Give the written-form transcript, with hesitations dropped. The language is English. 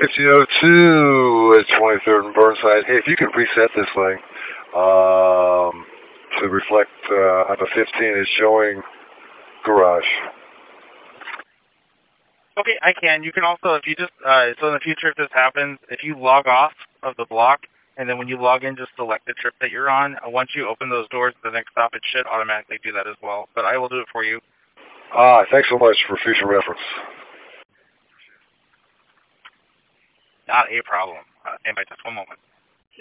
1502 at 23rd and Burnside. Hey, if you could reset this thing to reflect on the 15 is showing garage. Okay, I can. You can also, if you just, so in the future if this happens, if you log off of the block, and then when you log in, just select the trip that you're on. Once you open those doors to the next stop, it should automatically do that as well. But I will do it for you. Thanks so much for future reference. Not a problem. Stand by just one moment.